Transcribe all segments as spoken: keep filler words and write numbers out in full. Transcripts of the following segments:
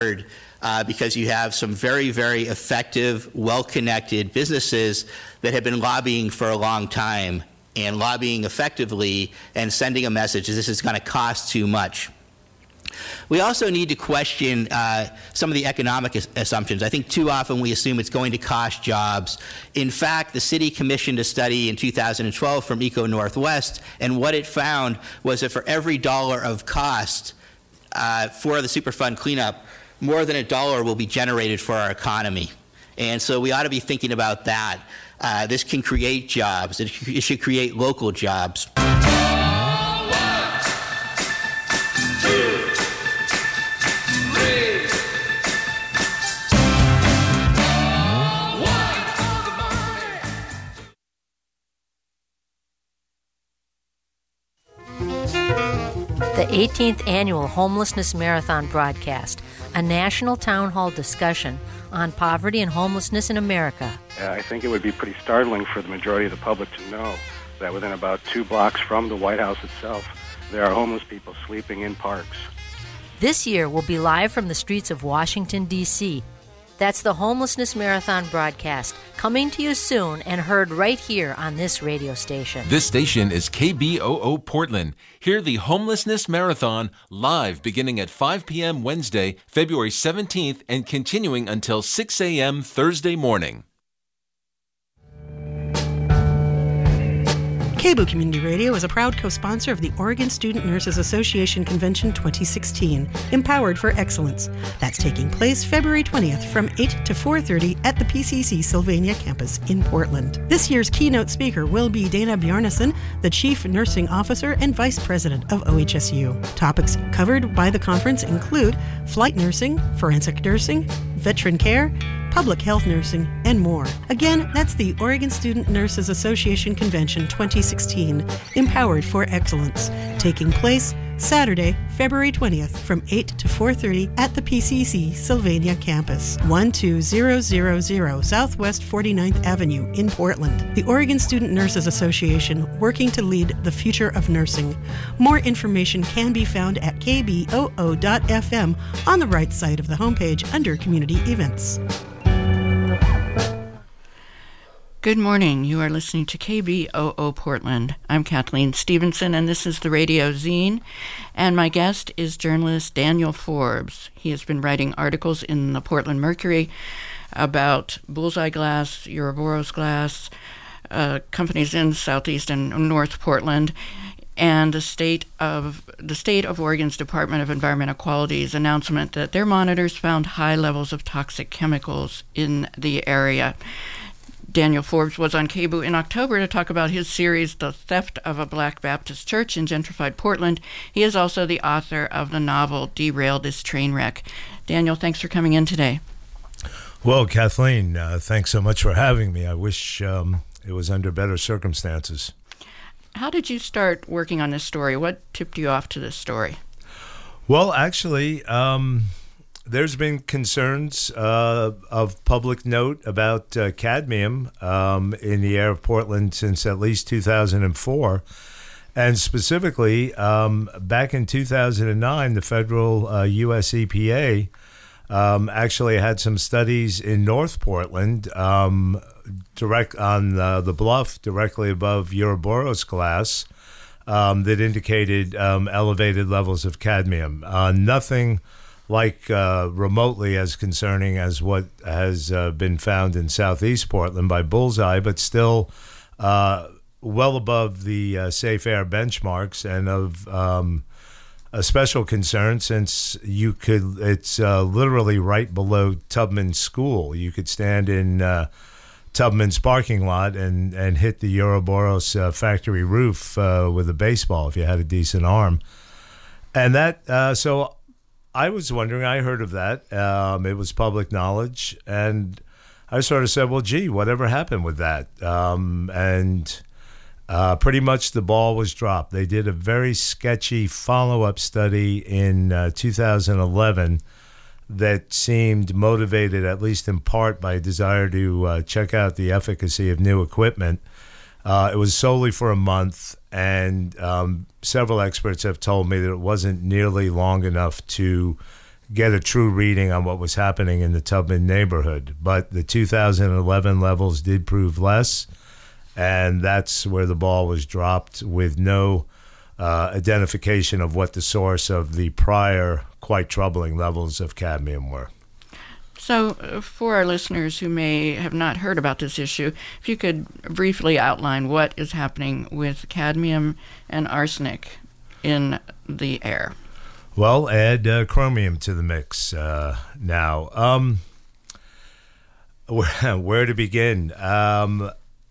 Uh, because you have some very, very effective, well-connected businesses that have been lobbying for a long time and lobbying effectively and sending a message that this is going to cost too much. We also need to question uh, some of the economic as- assumptions. I think too often we assume it's going to cost jobs. In fact, the city commissioned a study in two thousand twelve from Eco Northwest, and what it found was that for every dollar of cost uh, for the Superfund cleanup, more than a dollar will be generated for our economy. And so we ought to be thinking about that. Uh, this can create jobs. It, it should create local jobs. The eighteenth Annual Homelessness Marathon broadcast, a national town hall discussion on poverty and homelessness in America. Uh, I think it would be pretty startling for the majority of the public to know that within about two blocks from the White House itself, there are homeless people sleeping in parks. This year we'll be live from the streets of Washington, D C That's the Homelessness Marathon broadcast, coming to you soon and heard right here on this radio station. This station is K B O O Portland. Hear the Homelessness Marathon live beginning at five p.m. Wednesday, February seventeenth, and continuing until six a.m. Thursday morning. K B O O Community Radio is a proud co-sponsor of the Oregon Student Nurses Association Convention twenty sixteen, Empowered for Excellence. That's taking place February twentieth from eight to four thirty at the P C C Sylvania campus in Portland. This year's keynote speaker will be Dana Bjarnason, the Chief Nursing Officer and Vice President of O H S U. Topics covered by the conference include flight nursing, forensic nursing, veteran care, public health nursing, and more. Again, that's the Oregon Student Nurses Association Convention twenty sixteen, Empowered for Excellence, taking place Saturday, February twentieth from eight to four thirty at the P C C Sylvania campus, one two zero zero zero Southwest forty-ninth Avenue in Portland. The Oregon Student Nurses Association, working to lead the future of nursing. More information can be found at k b o o dot f m on the right side of the homepage under Community Events. Good morning. You are listening to K B O O Portland. I'm Kathleen Stevenson, and this is the Radio Zine. And my guest is journalist Daniel Forbes. He has been writing articles in the Portland Mercury about Bullseye Glass, Ouroboros Glass, uh, companies in Southeast and North Portland, and the state of the state of Oregon's Department of Environmental Quality's announcement that their monitors found high levels of toxic chemicals in the area. Daniel Forbes was on K B O O in October to talk about his series, The Theft of a Black Baptist Church in Gentrified Portland. He is also the author of the novel, Derail This Train Wreck. Daniel, thanks for coming in today. Well, Kathleen, uh, thanks so much for having me. I wish um, it was under better circumstances. How did you start working on this story? What tipped you off to this story? Well, actually, um, there's been concerns uh, of public note about uh, cadmium um, in the air of Portland since at least two thousand four. And specifically, um, back in two thousand nine, the federal uh, U S E P A um, actually had some studies in North Portland, um, direct on uh, the bluff directly above Ouroboros Glass, um, that indicated um, elevated levels of cadmium. Uh, nothing like uh, remotely as concerning as what has uh, been found in Southeast Portland by Bullseye, but still uh, well above the uh, safe air benchmarks, and of um, a special concern since you could, it's uh, literally right below Tubman School. You could stand in uh, Tubman's parking lot and, and hit the Ouroboros uh, factory roof uh, with a baseball if you had a decent arm. And that, uh, so I was wondering, I heard of that. Um, it was public knowledge. And I sort of said, well, gee, whatever happened with that? Um, and uh, pretty much the ball was dropped. They did a very sketchy follow-up study in uh, two thousand eleven that seemed motivated, at least in part, by a desire to uh, check out the efficacy of new equipment. Uh, it was solely for a month, and um, several experts have told me that it wasn't nearly long enough to get a true reading on what was happening in the Tubman neighborhood. But the two thousand eleven levels did prove less, and that's where the ball was dropped, with no uh, identification of what the source of the prior quite troubling levels of cadmium were. So, uh, for our listeners who may have not heard about this issue, if you could briefly outline what is happening with cadmium and arsenic in the air. Well, add uh, chromium to the mix uh, now. Um, where, where to begin? Um,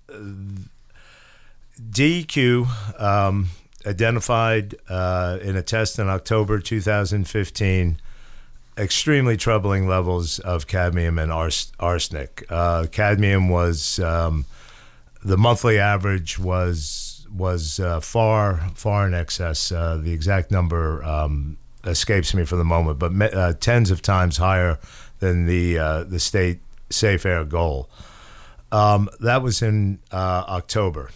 D E Q um, identified uh, in a test in October two thousand fifteen extremely troubling levels of cadmium and ars- arsenic. Uh, cadmium was um, the monthly average was was uh, far far in excess. Uh, the exact number um, escapes me for the moment, but me- uh, tens of times higher than the uh, the state safe air goal. Um, that was in uh, October.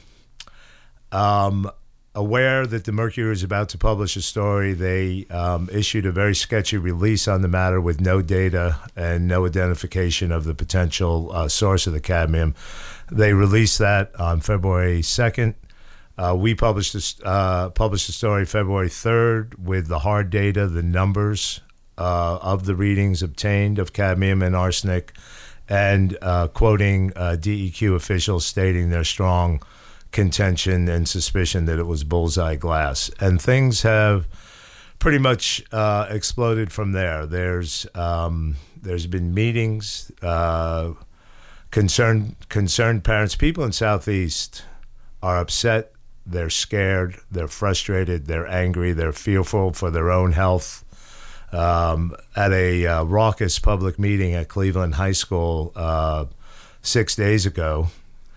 Um, aware that the Mercury was about to publish a story, they um, issued a very sketchy release on the matter with no data and no identification of the potential uh, source of the cadmium. They released that on February second. Uh, we published this, uh, published the story February third with the hard data, the numbers uh, of the readings obtained of cadmium and arsenic, and uh, quoting uh, D E Q officials stating their strong contention and suspicion that it was bullseye glass. And things have pretty much uh, exploded from there. There's um, there's been meetings, uh, concerned concerned parents, people in Southeast are upset. They're scared, they're frustrated, they're angry, they're fearful for their own health. Um, at a uh, raucous public meeting at Cleveland High School uh, six days ago,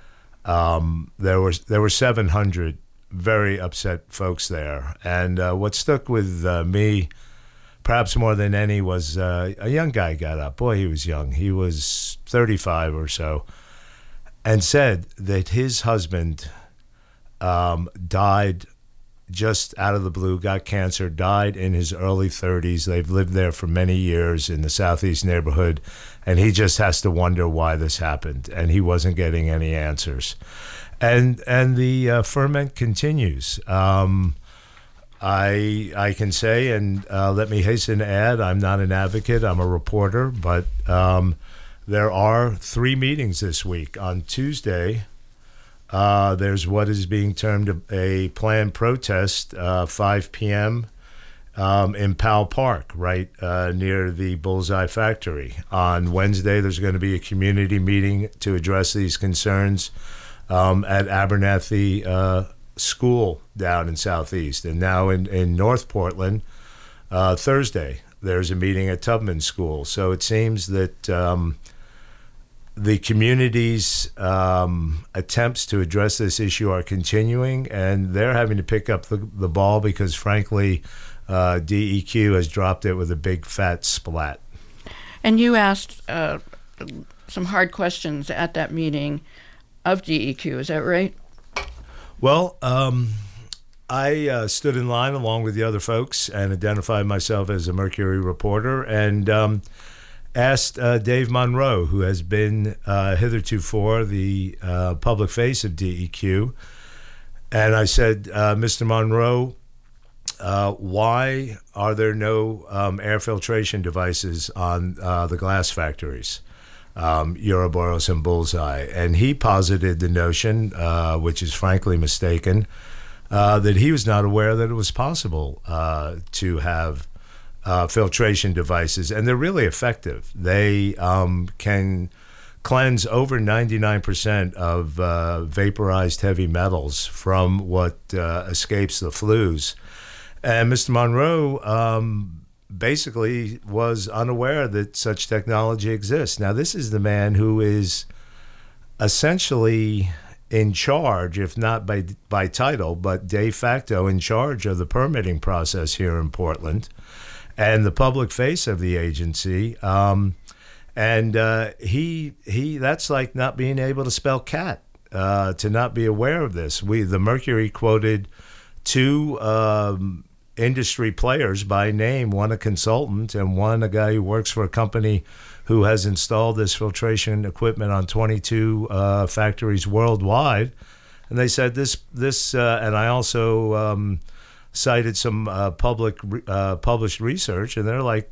um, there were there were seven hundred very upset folks there. And uh, what stuck with uh, me, perhaps more than any, was uh, a young guy got up. Boy, he was young. He was thirty-five or so, and said that his husband Um, died just out of the blue, got cancer, died in his early thirties. They've lived there for many years in the Southeast neighborhood, and he just has to wonder why this happened, and he wasn't getting any answers. And and the uh, ferment continues. Um, I I can say, and uh, let me hasten to add, I'm not an advocate, I'm a reporter, but um, there are three meetings this week. On Tuesday, Uh, there's what is being termed a, a planned protest, uh, five p.m. Um, in Powell Park, right uh, near the Bullseye Factory. On Wednesday, there's going to be a community meeting to address these concerns um, at Abernathy uh, School down in Southeast. And now in, in North Portland, uh, Thursday, there's a meeting at Tubman School. So it seems that Um, the community's um, attempts to address this issue are continuing, and they're having to pick up the, the ball because, frankly, uh, D E Q has dropped it with a big fat splat. And you asked uh, some hard questions at that meeting of D E Q, is that right? Well, um, I uh, stood in line along with the other folks and identified myself as a Mercury reporter, and um, asked uh, Dave Monroe, who has been uh, hitherto the uh, public face of D E Q. And I said, uh, Mister Monroe, uh, why are there no um, air filtration devices on uh, the glass factories, um, Ouroboros and Bullseye? And he posited the notion, uh, which is frankly mistaken, uh, that he was not aware that it was possible uh, to have Uh, filtration devices, and they're really effective. They um, can cleanse over ninety-nine percent of uh, vaporized heavy metals from what uh, escapes the flues. And Mister Monroe um, basically was unaware that such technology exists. Now, this is the man who is essentially in charge, if not by by title, but de facto in charge of the permitting process here in Portland, and the public face of the agency. Um, and uh, he he that's like not being able to spell cat, uh, to not be aware of this. We the Mercury quoted two um, industry players by name, one a consultant and one a guy who works for a company who has installed this filtration equipment on twenty-two uh, factories worldwide. And they said this, this, uh, and I also um, cited some uh, public uh, published research, and they're like,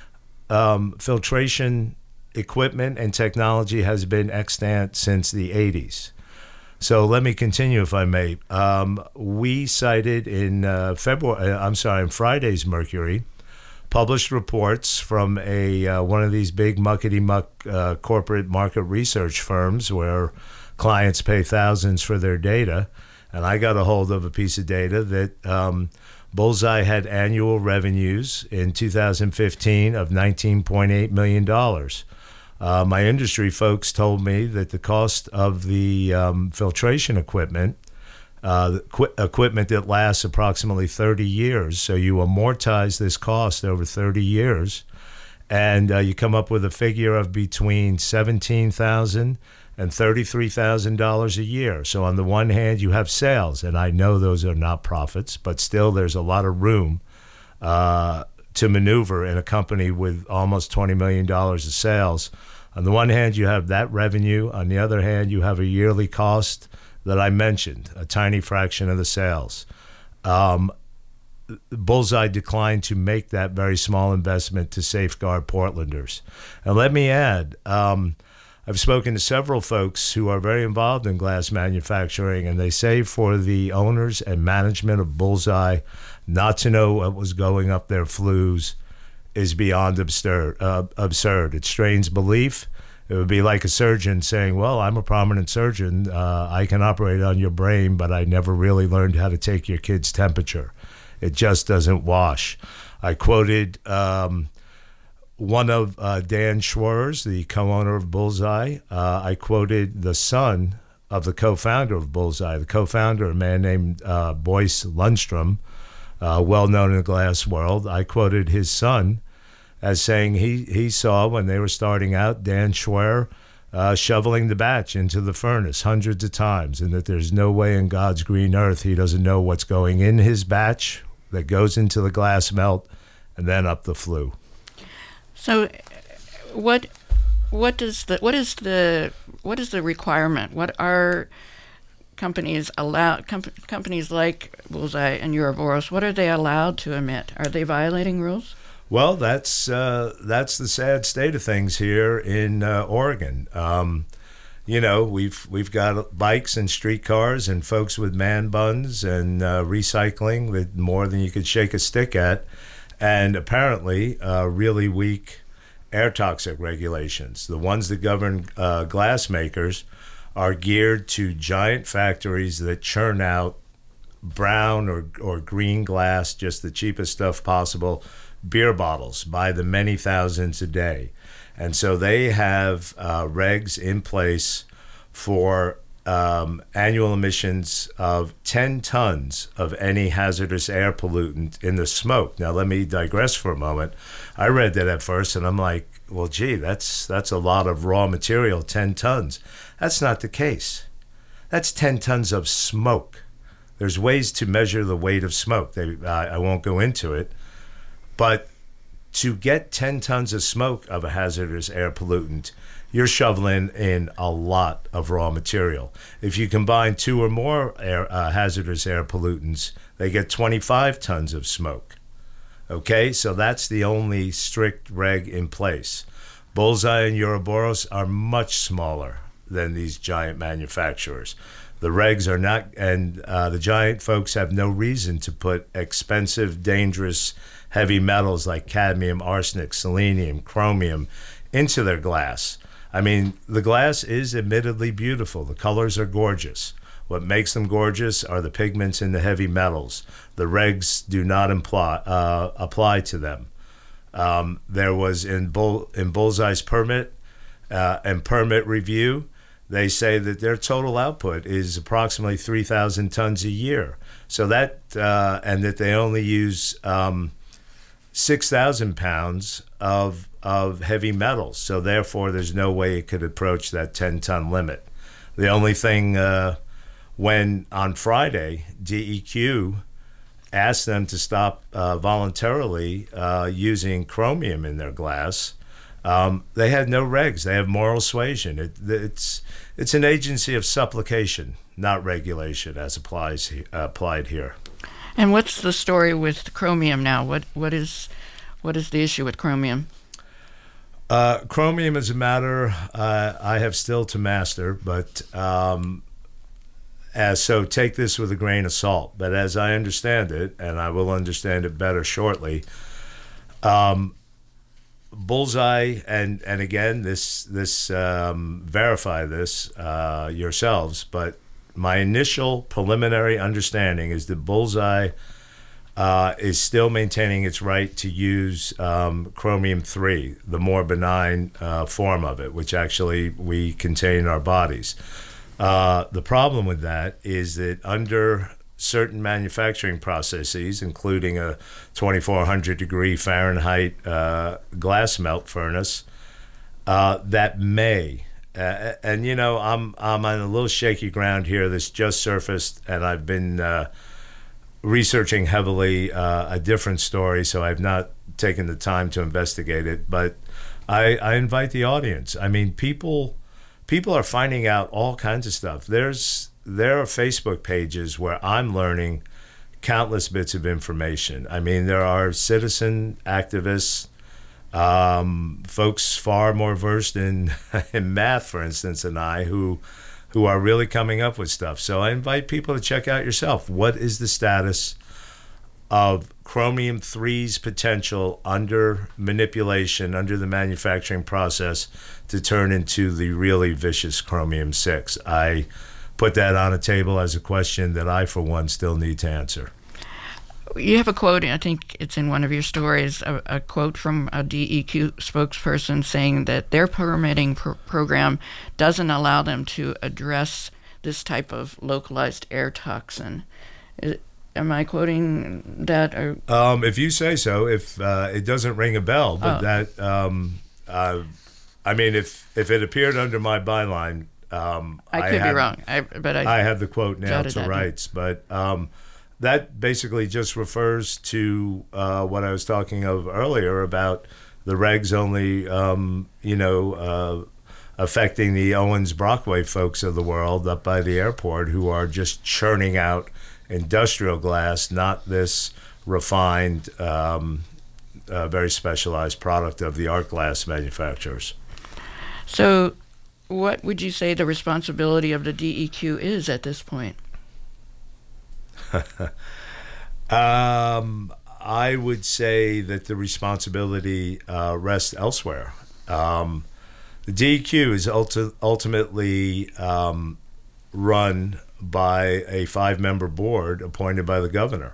um, filtration equipment and technology has been extant since the eighties. So let me continue, if I may. Um, we cited in uh, February, I'm sorry, in Friday's Mercury, published reports from a uh, one of these big muckety-muck uh, corporate market research firms where clients pay thousands for their data. And I got a hold of a piece of data that um, Bullseye had annual revenues in two thousand fifteen of nineteen point eight million dollars. Uh, my industry folks told me that the cost of the um, filtration equipment, uh, the qu- equipment that lasts approximately thirty years, so you amortize this cost over thirty years, and uh, you come up with a figure of between seventeen thousand dollars and thirty-three thousand dollars a year. So on the one hand, you have sales, and I know those are not profits, but still there's a lot of room uh, to maneuver in a company with almost twenty million dollars of sales. On the one hand, you have that revenue. On the other hand, you have a yearly cost that I mentioned, a tiny fraction of the sales. Um, Bullseye declined to make that very small investment to safeguard Portlanders. And let me add, um, I've spoken to several folks who are very involved in glass manufacturing, and they say for the owners and management of Bullseye not to know what was going up their flues is beyond absurd. Uh, absurd. It strains belief. It would be like a surgeon saying, well, I'm a prominent surgeon. Uh, I can operate on your brain, but I never really learned how to take your kid's temperature. It just doesn't wash. I quoted um, one of uh, Dan Schwerer's, the co-owner of Bullseye. Uh, I quoted the son of the co-founder of Bullseye, the co-founder, a man named uh, Boyce Lundstrom, uh, well known in the glass world. I quoted his son as saying he, he saw when they were starting out Dan Schwerer uh, shoveling the batch into the furnace hundreds of times, and that there's no way in God's green earth he doesn't know what's going in his batch that goes into the glass melt and then up the flue. So, what what does the what is the what is the requirement? What are companies allow com- companies like Bullseye and Uroboros? What are they allowed to emit? Are they violating rules? Well, that's uh, that's the sad state of things here in uh, Oregon. Um, you know, we've we've got bikes and streetcars and folks with man buns and uh, recycling with more than you could shake a stick at. And apparently, uh, really weak air toxic regulations. The ones that govern uh, glass makers are geared to giant factories that churn out brown or, or green glass, just the cheapest stuff possible, beer bottles by the many thousands a day. And so they have uh, regs in place for Um, annual emissions of ten tons of any hazardous air pollutant in the smoke. Now, let me digress for a moment. I read that at first, and I'm like, well, gee, that's that's a lot of raw material, ten tons. That's not the case. That's ten tons of smoke. There's ways to measure the weight of smoke. They, uh, I won't go into it. But to get ten tons of smoke of a hazardous air pollutant, you're shoveling in a lot of raw material. If you combine two or more air, uh, hazardous air pollutants, they get twenty-five tons of smoke. Okay, so that's the only strict reg in place. Bullseye and Uroboros are much smaller than these giant manufacturers. The regs are not, and uh, the giant folks have no reason to put expensive, dangerous, heavy metals like cadmium, arsenic, selenium, chromium into their glass. I mean, the glass is admittedly beautiful. The colors are gorgeous. What makes them gorgeous are the pigments in the heavy metals. The regs do not imply, uh, apply to them. Um, there was in, Bull, in Bullseye's permit uh, and permit review, they say that their total output is approximately three thousand tons a year. So that, uh, and that they only use um, six thousand pounds of of heavy metals. So therefore, there's no way it could approach that ten-ton limit. The only thing, uh, when on Friday, D E Q asked them to stop uh, voluntarily uh, using chromium in their glass. Um, they had no regs. They have moral suasion. It, it's it's an agency of supplication, not regulation, as applies uh, applied here. And what's the story with chromium now? What what is what is the issue with chromium? Uh, chromium is a matter uh, I have still to master, but um, as so take this with a grain of salt. But as I understand it, and I will understand it better shortly, um, Bullseye, and and again, this this um, verify this uh, yourselves, but my initial preliminary understanding is that Bullseye uh, is still maintaining its right to use um, chromium three, the more benign uh, form of it, which actually we contain in our bodies. Uh, the problem with that is that under certain manufacturing processes, including a twenty-four hundred degree Fahrenheit uh, glass melt furnace, uh, that may, uh, and you know, I'm I'm on a little shaky ground here. This just surfaced, and I've been uh, researching heavily uh, a different story, so I've not taken the time to investigate it. But I, I invite the audience. I mean, people people are finding out all kinds of stuff. There's There are Facebook pages where I'm learning countless bits of information. I mean, there are citizen activists, um, folks far more versed in, in math, for instance, than I, who who are really coming up with stuff. So I invite people to check out yourself. What is the status of chromium three's potential under manipulation, under the manufacturing process, to turn into the really vicious chromium six? I put that on a table as a question that I, for one, still need to answer. You have a quote, I think it's in one of your stories, a, a quote from a D E Q spokesperson saying that their permitting pr- program doesn't allow them to address this type of localized air toxin. Is, am I quoting that? Or? Um, if you say so, if uh, it doesn't ring a bell, but Oh. that, um, uh, I mean, if, if it appeared under my byline, Um, I could have, be wrong, I, but I, I have the quote now jotted to that rights, but um, that basically just refers to uh, what I was talking of earlier about the regs only, um, you know, uh, affecting the Owens Brockway folks of the world up by the airport who are just churning out industrial glass, not this refined, um, uh, very specialized product of the art glass manufacturers. So what would you say the responsibility of the D E Q is at this point? um, I would say that the responsibility uh, rests elsewhere. Um, the D E Q is ulti- ultimately um, run by a five-member board appointed by the governor.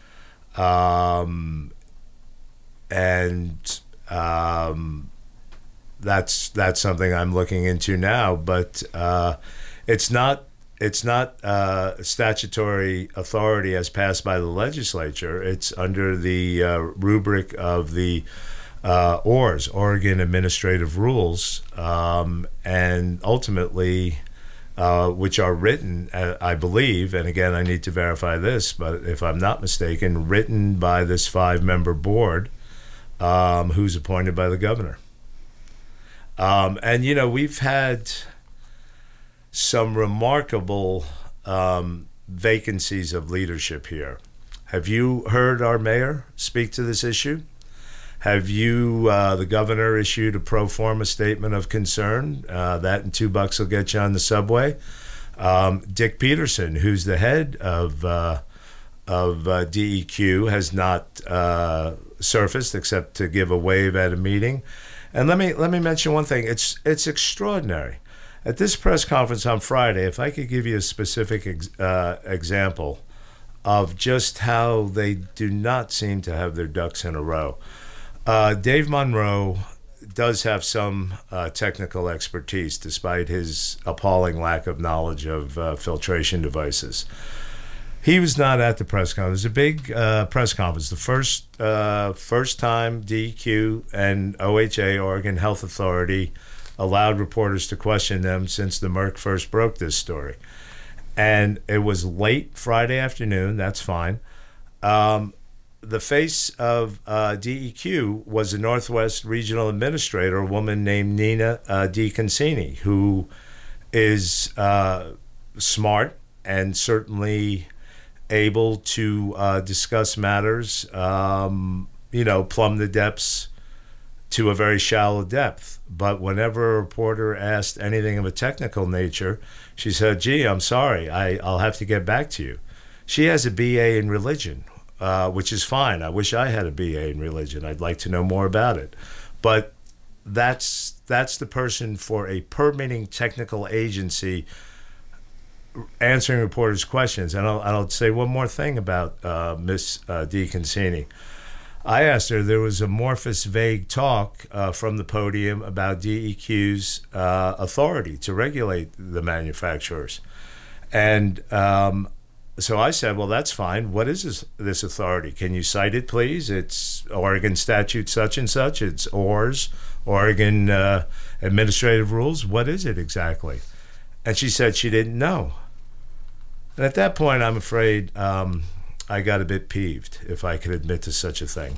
Um, and um, that's that's something I'm looking into now, but uh, it's not it's not uh, statutory authority as passed by the legislature. It's under the uh, rubric of the uh, O R S, Oregon Administrative Rules, um, and ultimately, uh, which are written, uh, I believe, and again, I need to verify this, but if I'm not mistaken, written by this five-member board, um, who's appointed by the governor. Um, and, you know, we've had some remarkable um, vacancies of leadership here. Have you heard our mayor speak to this issue? Have you, uh, the governor issued a pro forma statement of concern? Uh, that and two bucks will get you on the subway. Um, Dick Peterson, who's the head of uh, of uh, D E Q, has not uh, surfaced except to give a wave at a meeting. And let me let me mention one thing. It's it's extraordinary. At this press conference on Friday, if I could give you a specific ex, uh, example of just how they do not seem to have their ducks in a row. Uh, Dave Monroe does have some uh, technical expertise, despite his appalling lack of knowledge of uh, filtration devices. He was not at the press conference. It was a big uh, press conference, the first uh, first time D E Q and O H A, Oregon Health Authority, allowed reporters to question them since the Merck first broke this story. And it was late Friday afternoon, that's fine. Um, the face of uh, D E Q was a Northwest Regional Administrator, a woman named Nina uh, DeConcini, who is uh, smart and certainly able to uh, discuss matters, um, you know, plumb the depths to a very shallow depth. But whenever a reporter asked anything of a technical nature, she said, gee, I'm sorry, I, I'll have to get back to you. She has a B A in religion, uh, which is fine. I wish I had a B A in religion. I'd like to know more about it. But that's that's the person for a permitting technical agency answering reporters' questions. And I'll, I'll say one more thing about uh, Miss uh, DeConcini. I asked her, there was amorphous, vague talk uh, from the podium about D E Q's uh, authority to regulate the manufacturers. And um, so I said, well, that's fine. What is this, this authority? Can you cite it, please? It's Oregon statute such and such. It's O R S, Oregon uh, Administrative Rules. What is it exactly? And she said she didn't know. And at that point, I'm afraid um, I got a bit peeved, if I could admit to such a thing.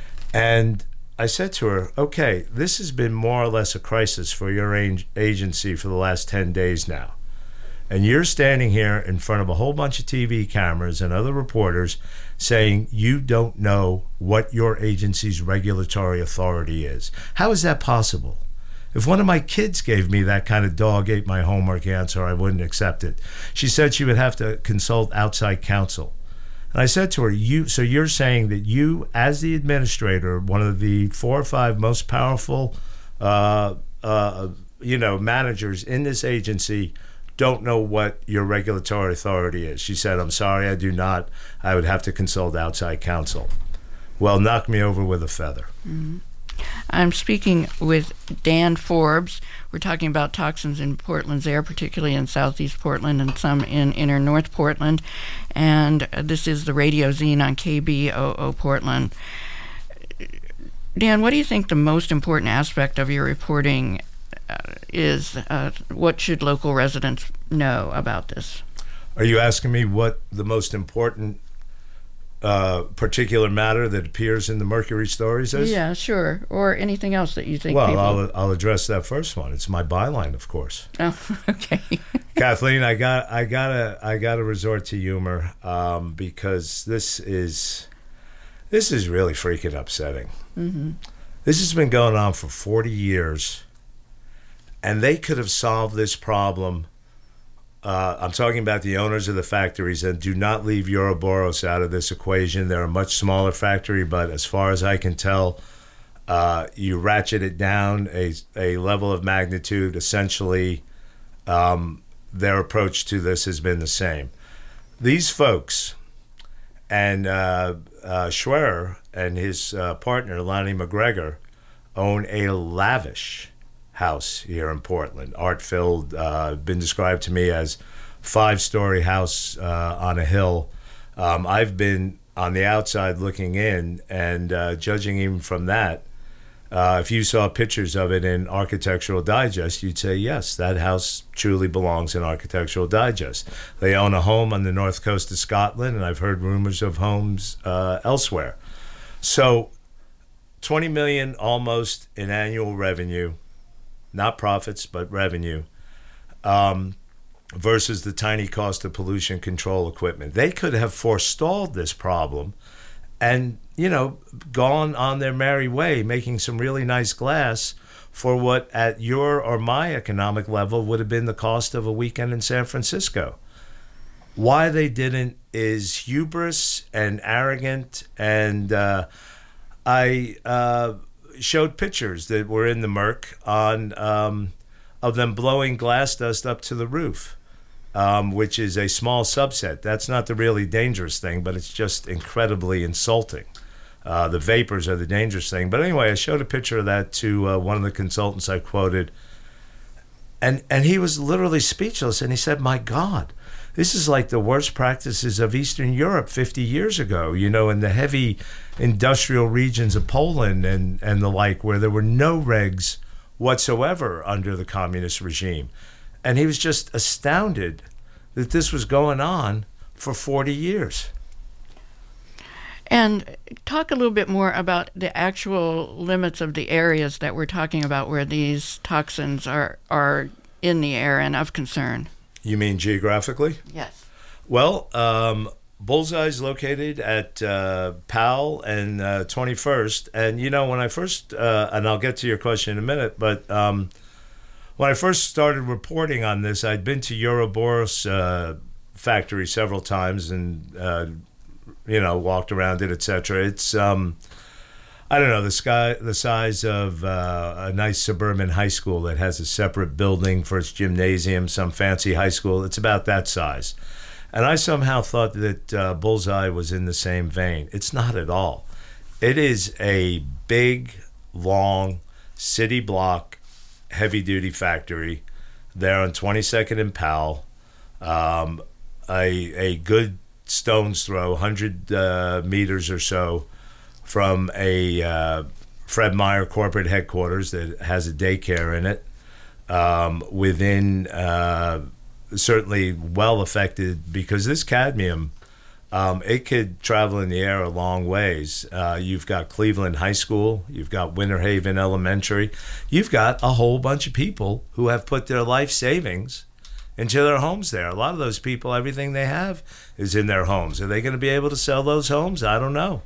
And I said to her, okay, this has been more or less a crisis for your agency for the last ten days now. And you're standing here in front of a whole bunch of T V cameras and other reporters saying you don't know what your agency's regulatory authority is. How is that possible? If one of my kids gave me that kind of dog ate my homework answer, I wouldn't accept it. She said she would have to consult outside counsel. And I said to her, "You, so you're saying that you, as the administrator, one of the four or five most powerful, uh, uh, you know, managers in this agency, don't know what your regulatory authority is?" She said, "I'm sorry, I do not. I would have to consult outside counsel." Well, knock me over with a feather. Mm-hmm. I'm speaking with Dan Forbes. We're talking about toxins in Portland's air, particularly in southeast Portland and some in inner North Portland. And this is the Radio Zine on K B O O Portland. Dan, what do you think the most important aspect of your reporting uh, is? Uh, what should local residents know about this? Are you asking me what the most important Uh, particular matter that appears in the Mercury stories is? Yeah, sure. Or anything else that you think well, people... I'll, I'll address that first one. It's my byline, of course. Oh, okay. Kathleen, I got, I gotta, I gotta resort to humor um, because this is, this is really freaking upsetting. Mm-hmm. This has been going on for forty years, and they could have solved this problem. Uh, I'm talking about the owners of the factories, and do not leave Ouroboros out of this equation. They're a much smaller factory, but as far as I can tell, uh, you ratchet it down a, a level of magnitude. Essentially, um, their approach to this has been the same. These folks, and uh, uh, Schwerer and his uh, partner, Lonnie McGregor, own a lavish house here in Portland, art-filled, uh, been described to me as five-story house uh, on a hill. Um, I've been on the outside looking in, and uh, judging even from that, uh, if you saw pictures of it in Architectural Digest, you'd say, yes, that house truly belongs in Architectural Digest. They own a home on the north coast of Scotland, and I've heard rumors of homes uh, elsewhere. So twenty million dollars almost in annual revenue, not profits, but revenue, um, versus the tiny cost of pollution control equipment. They could have forestalled this problem and, you know, gone on their merry way, making some really nice glass for what at your or my economic level would have been the cost of a weekend in San Francisco. Why they didn't is hubris and arrogant, and uh, I... Uh, showed pictures that were in the Merc on um, of them blowing glass dust up to the roof, um, which is a small subset. That's not the really dangerous thing, but it's just incredibly insulting. Uh, the vapors are the dangerous thing. But anyway, I showed a picture of that to uh, one of the consultants I quoted, and and he was literally speechless, and he said, my God, this is like the worst practices of Eastern Europe fifty years ago, you know, in the heavy industrial regions of Poland and, and the like, where there were no regs whatsoever under the communist regime. And he was just astounded that this was going on for forty years. And talk a little bit more about the actual limits of the areas that we're talking about where these toxins are, are in the air and of concern. You mean geographically? Yes. Well, um, Bullseye is located at uh, Powell and uh, twenty-first. And, you know, when I first, uh, and I'll get to your question in a minute, but um, when I first started reporting on this, I'd been to Ouroboros uh, factory several times and, uh, you know, walked around it, et cetera. It's, um, I don't know, the sky, the size of uh, a nice suburban high school that has a separate building for its gymnasium, some fancy high school. It's about that size. And I somehow thought that uh, Bullseye was in the same vein. It's not at all. It is a big, long, city block, heavy-duty factory there on twenty-second and Powell. Um, a, a good stone's throw, one hundred uh, meters or so from a uh, Fred Meyer corporate headquarters that has a daycare in it. Um, within, uh, certainly well affected, because this cadmium, um, it could travel in the air a long ways. Uh, you've got Cleveland High School, you've got Winter Haven Elementary, you've got a whole bunch of people who have put their life savings into their homes there. A lot of those people, everything they have is in their homes. Are they going to be able to sell those homes? I don't know.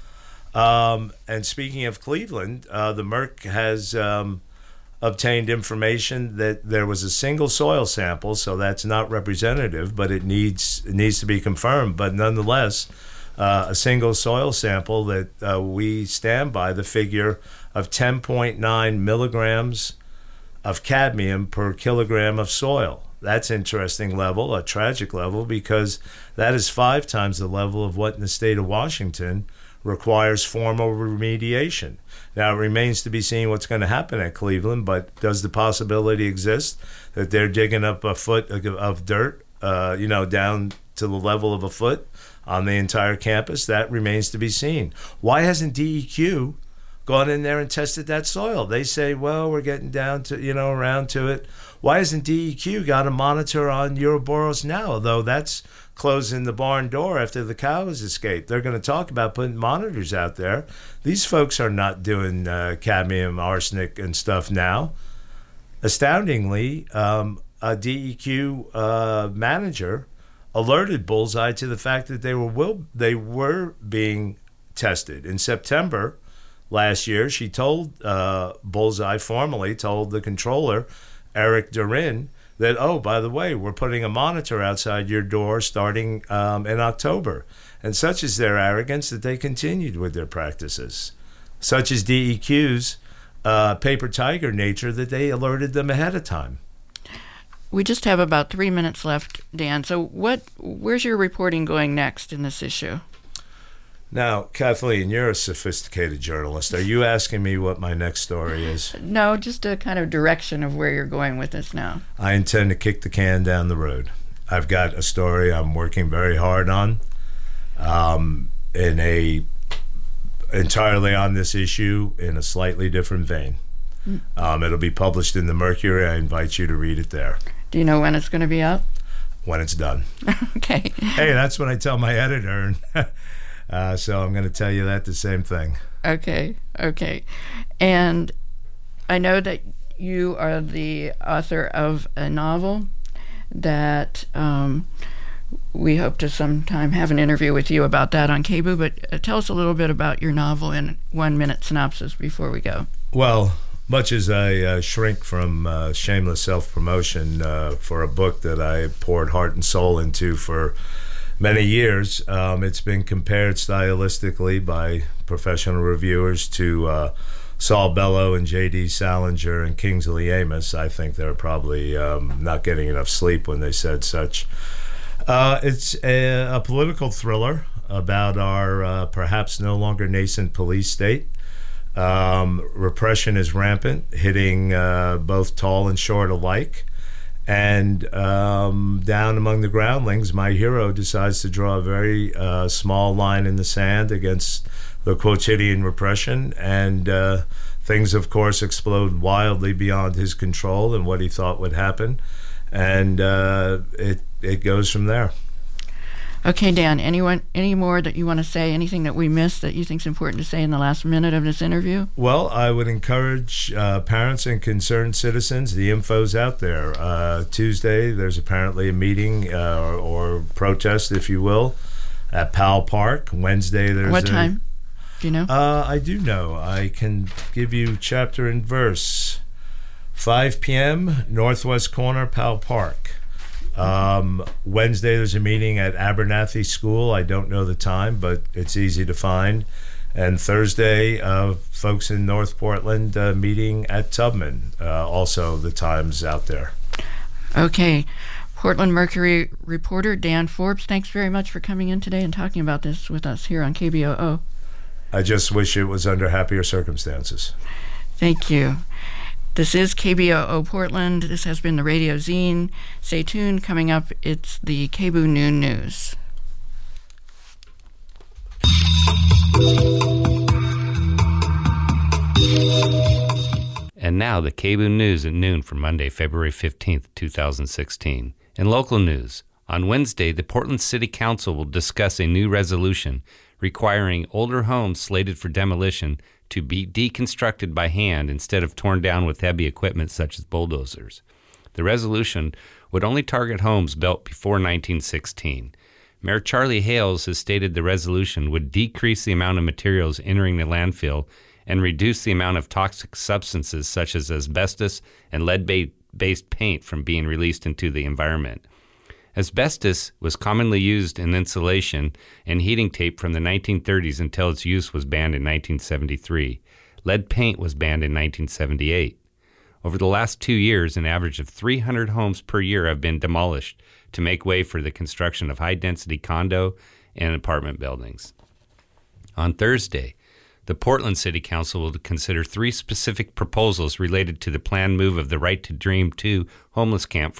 Um, and speaking of Cleveland, uh, the Merck has um, obtained information that there was a single soil sample, so that's not representative, but it needs it needs to be confirmed. But nonetheless, uh, a single soil sample that uh, we stand by the figure of ten point nine milligrams of cadmium per kilogram of soil. That's an interesting level, a tragic level, because that is five times the level of what in the state of Washington requires formal remediation. Now, it remains to be seen what's going to happen at Cleveland, but does the possibility exist that they're digging up a foot of dirt, uh, you know, down to the level of a foot on the entire campus? That remains to be seen. Why hasn't D E Q gone in there and tested that soil? They say, well, we're getting down to, you know, around to it. Why hasn't D E Q got a monitor on Ouroboros now, though that's closing the barn door after the cows escaped? They're going to talk about putting monitors out there. These folks are not doing uh, cadmium, arsenic, and stuff now. Astoundingly, um, a D E Q uh, manager alerted Bullseye to the fact that they were will, they were being tested. In September last year, she told uh, Bullseye, formally told the controller, Eric Durin, that, oh, by the way, we're putting a monitor outside your door starting um, in October. And such is their arrogance that they continued with their practices. Such is D E Q's uh, paper tiger nature that they alerted them ahead of time. We just have about three minutes left, Dan. So what? Where's your reporting going next in this issue? Now, Kathleen, you're a sophisticated journalist. Are you asking me what my next story is? No, just a kind of direction of where you're going with this now. I intend to kick the can down the road. I've got a story I'm working very hard on, um, in a entirely on this issue in a slightly different vein. Mm. Um, it'll be published in the Mercury. I invite you to read it there. Do you know when it's going to be out? When it's done. Okay. Hey, that's what I tell my editor. Uh, so I'm going to tell you that the same thing. Okay, okay. And I know that you are the author of a novel that um, we hope to sometime have an interview with you about that on K B O O, but uh, tell us a little bit about your novel in one-minute synopsis before we go. Well, much as I uh, shrink from uh, shameless self-promotion uh, for a book that I poured heart and soul into for many years, um, it's been compared stylistically by professional reviewers to uh, Saul Bellow and J D Salinger and Kingsley Amis. I think they're probably um, not getting enough sleep when they said such. Uh, it's a, a political thriller about our uh, perhaps no longer nascent police state. Um, repression is rampant, hitting uh, both tall and short alike. And um, down among the groundlings, my hero decides to draw a very uh, small line in the sand against the quotidian repression. And uh, things, of course, explode wildly beyond his control and what he thought would happen. And uh, it, it goes from there. Okay, Dan, anyone, any more that you want to say, anything that we missed that you think is important to say in the last minute of this interview? Well, I would encourage uh, parents and concerned citizens, the info's out there. Uh, Tuesday, there's apparently a meeting uh, or, or protest, if you will, at Powell Park. Wednesday, there's What a, time? Do you know? Uh, I do know. I can give you chapter and verse. five p.m., northwest corner, Powell Park. Um, Wednesday, there's a meeting at Abernathy School. I don't know the time, but it's easy to find. And Thursday, uh, folks in North Portland uh, meeting at Tubman. Uh, also, the time's out there. Okay. Portland Mercury reporter Dan Forbes, thanks very much for coming in today and talking about this with us here on K B O O. I just wish it was under happier circumstances. Thank you. This is K B O O Portland. This has been the Radio Zine. Stay tuned. Coming up, it's the K B O O Noon News. And now the K B O O News at noon for Monday, February fifteenth, twenty sixteen. In local news, on Wednesday, the Portland City Council will discuss a new resolution requiring older homes slated for demolition to be deconstructed by hand instead of torn down with heavy equipment such as bulldozers. The resolution would only target homes built before nineteen sixteen. Mayor Charlie Hales has stated the resolution would decrease the amount of materials entering the landfill and reduce the amount of toxic substances such as asbestos and lead-based paint from being released into the environment. Asbestos was commonly used in insulation and heating tape from the nineteen thirties until its use was banned in nineteen seventy-three. Lead paint was banned in nineteen seventy-eight. Over the last two years, an average of three hundred homes per year have been demolished to make way for the construction of high-density condo and apartment buildings. On Thursday, the Portland City Council will consider three specific proposals related to the planned move of the Right to Dream two homeless camp